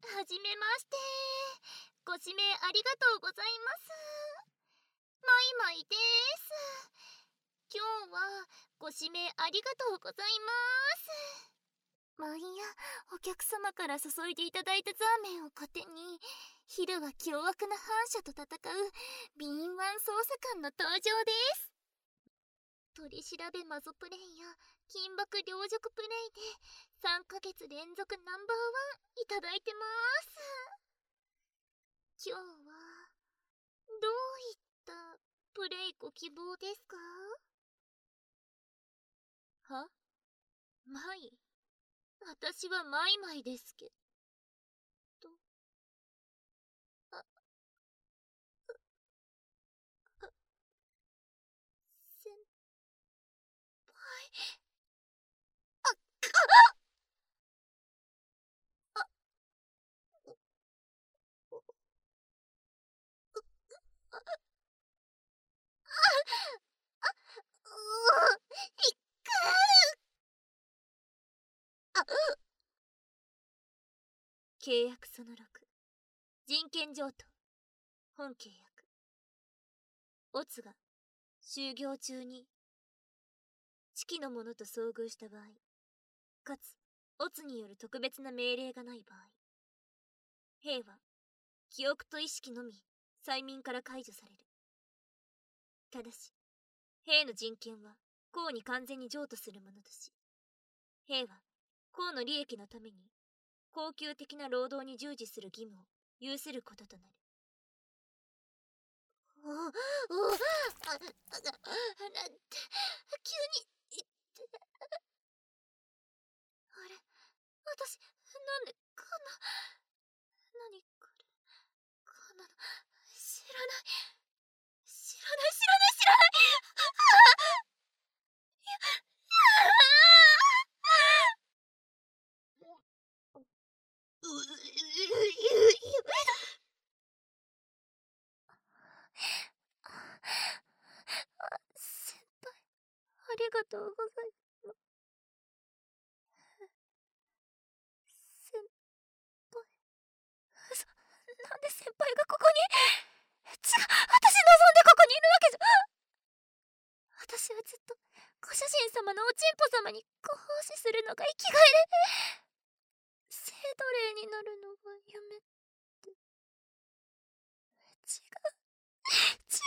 はじめまして。ご指名ありがとうございます。マイマイです。今日はご指名ありがとうございます。毎夜お客様から注いでいただいたザーメンを糧に、昼は凶悪な反社と戦う敏腕捜査官の登場です。取り調べマゾプレイや金箔両辱プレイで3ヶ月連続ナンバーワンいただいてます。今日はどういったプレイご希望ですか？は？マイ？私はマイマイですけど。あ、先輩。あ、あ、いっくあ、契約その6、人権譲渡。本契約。オツが就業中に知己の者と遭遇した場合、かつオツによる特別な命令がない場合、兵は記憶と意識のみ催眠から解除される。ただし兵の人権は公に完全に譲渡するものとし、兵は公の利益のために恒久的な労働に従事する義務を有することとなる。急に言って。あれ、私なんでこんな。何これ、こんなの知らない知らない知らない知らない。先輩、ありがとうございます。先輩、なんで先輩がここに。違う、私望んでここにいるわけじゃ。私はずっとご主人様のおちんぽ様にご奉仕するのが生きがいで、聖奴隷になるのが夢って。違う違うんです。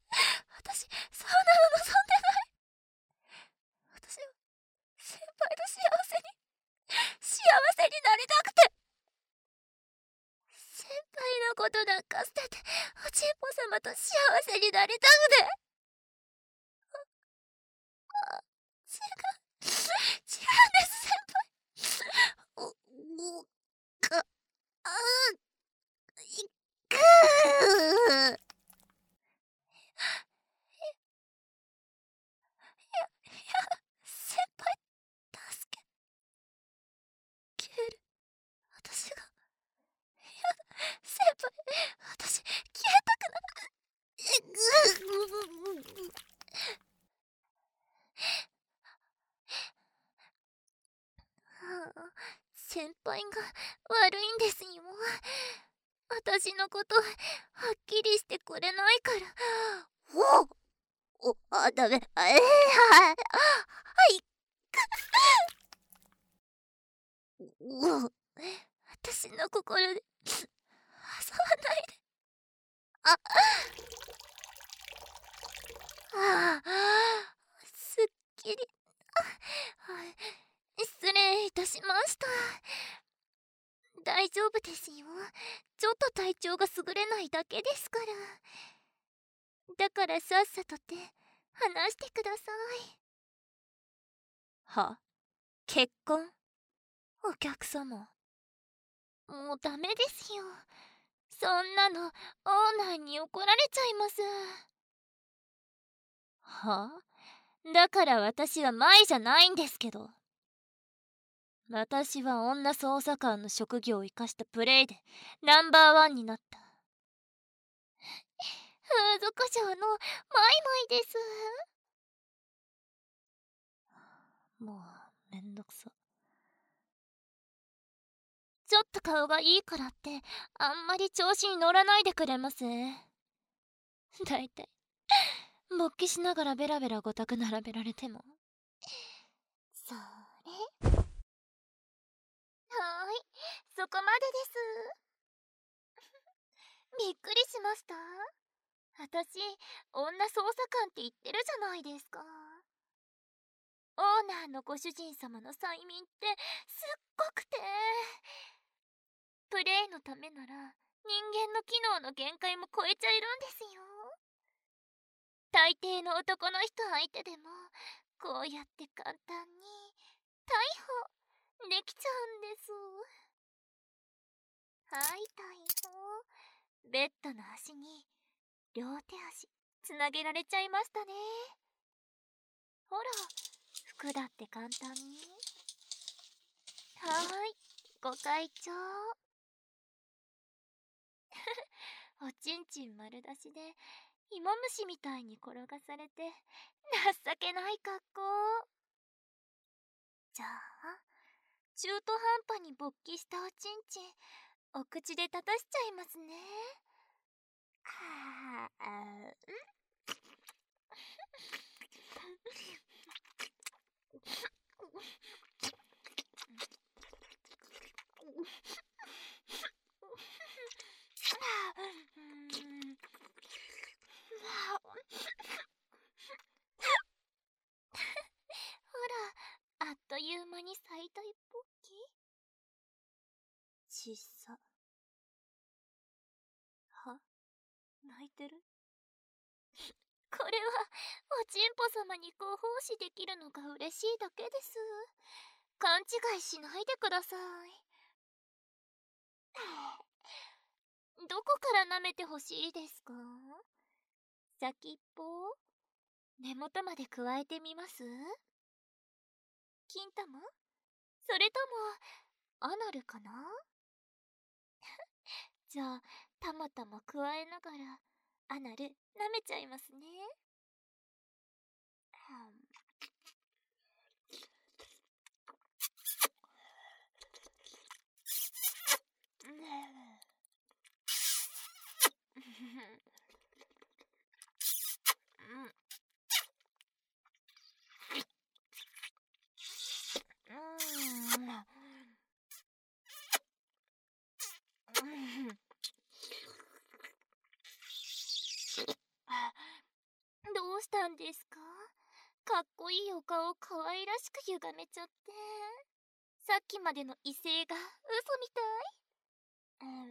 私そんなの望んでない。私は先輩と幸せになりたくて。先輩のことなんか捨てておちんぽ様と幸せになりたくて。違うんです先輩。いく先輩、助ける。私が。先輩、私消えたくない。先輩が悪いんですよ。私のことはっきりしてくれないから。ダメ。はい。私の心で遊ばないで。すっきり。失礼いたしました。大丈夫ですよ。ちょっと体調が優れないだけですから。だからさっさとって話してください。は？結婚？お客様。もうダメですよ。そんなのオーナーに怒られちゃいます。は？だから私はマイじゃないんですけど。私は女捜査官の職業を生かしたプレイでナンバーワンになった。風俗嬢のマイマイです。もうめんどくさ。 ちょっと顔がいいからってあんまり調子に乗らないでくれます？だいたい勃起しながらベラベラごたく並べられても。それ。そこまでです。びっくりしました。私、女捜査官って言ってるじゃないですか。オーナーのご主人様の催眠ってすっごくて、プレイのためなら人間の機能の限界も超えちゃえるんですよ。大抵の男の人相手でもこうやって簡単に逮捕できちゃうんです。はい、逮捕。ベッドの足に両手足つなげられちゃいましたね。ほら、服だって簡単に。はーい、ご会長。おちんちん丸出しで芋虫みたいに転がされて情けない格好。じゃあ中途半端に勃起したおちんちんお口で立たしちゃいますね。はあ、ほら、あっという間に最大勃起。ちっさ。は？泣いてる？これはおちんぽ様にご奉仕できるのが嬉しいだけです。勘違いしないでください。どこから舐めてほしいですか？先っぽ？根元まで加えてみます？金玉？それともアナルかな？じゃあたまたま加えながらアナル舐めちゃいますね。どうしたんですか？かっこいいお顔可愛らしく歪めちゃって。さっきまでの威勢が嘘みたい。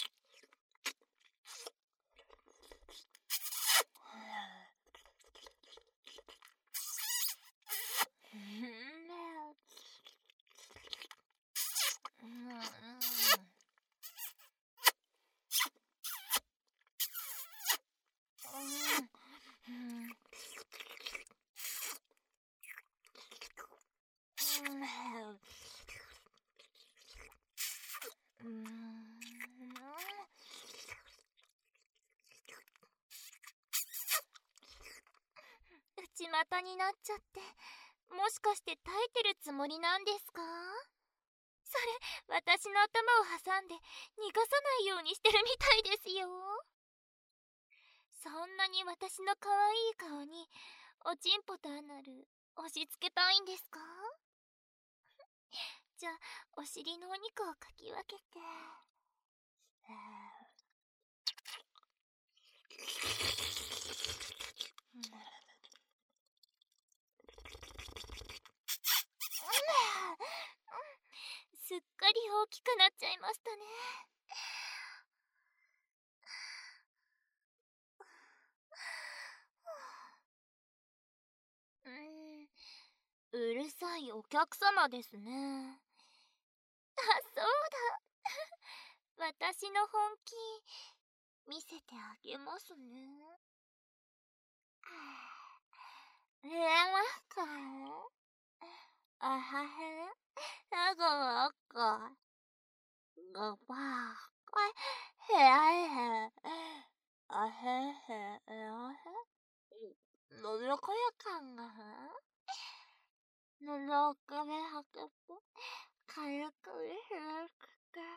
内股になっちゃって、もしかして耐えてるつもりなんですか？それ、私の頭を挟んで逃がさないようにしてるみたいですよ。そんなに私の可愛い顔におちんぽとアナル押し付けたいんですか？じゃあお尻のお肉をかき分けて。すっかり大きくなっちゃいましたね。うるさいお客様ですね。あ、そうだ。私の本気見せてあげますね。見えますか？あはへ、あごあご、ごばーこ、へあへ、あへへ、あへ、のどこやかんがのどかべはくぽ、かゆくみひらくか。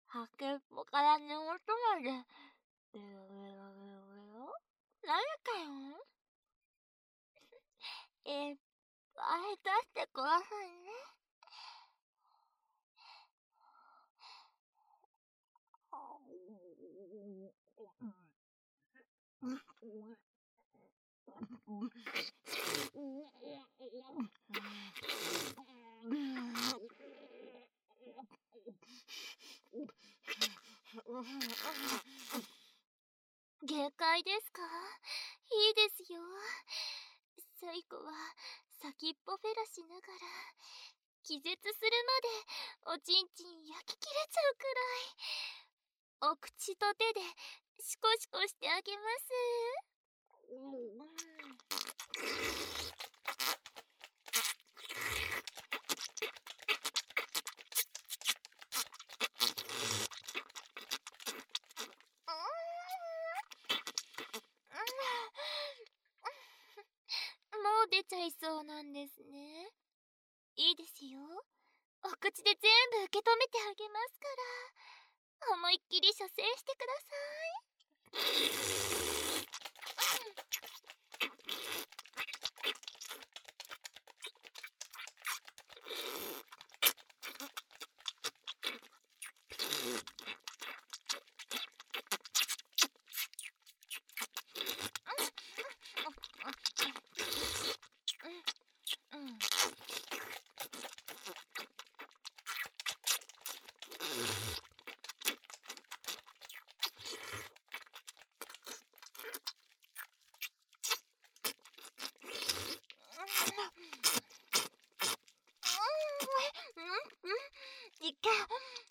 はけっぽから寝言まで、ベロベロベロベロ何かよ。いっぱい出してくださいね。限界ですか？いいですよ。最後は先っぽフェラしながら気絶するまでおちんちん焼き切れちゃうくらいお口と手でシコシコしてあげます。もう出ちゃいそうなんですね。いいですよ。お口で全部受け止めてあげますから、思いっきり射精してください。いけ。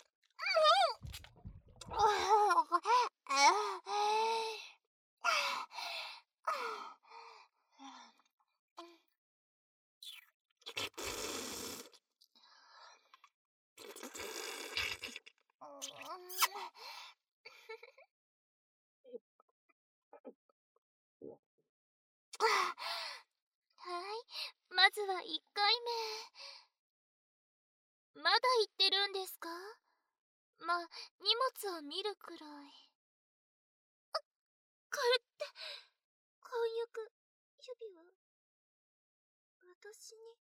はい、まずは1回目。まだ言ってるんですか？まあ、荷物を見るくらい。これって婚約指輪、私に。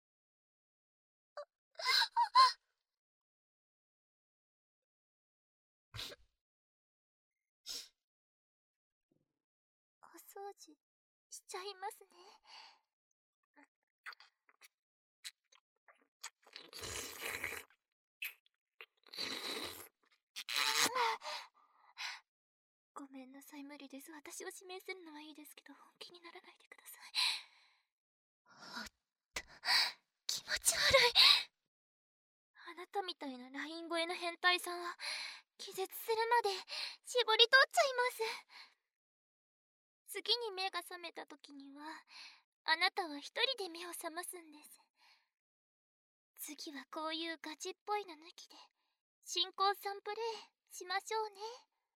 お掃除しちゃいますね。ごめんなさい、無理です。私を指名するのはいいですけど、本気にならないでください。ほっと、気持ち悪い。あなたみたいなライン声の変態さんは気絶するまで絞り取っちゃいます。次に目が覚めた時にはあなたは一人で目を覚ますんです。次はこういうガチっぽいの抜きで新婚さんプレイしましょうね。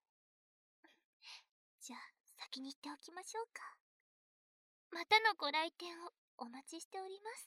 じゃあ先に行っておきましょうか。またのご来店をお待ちしております。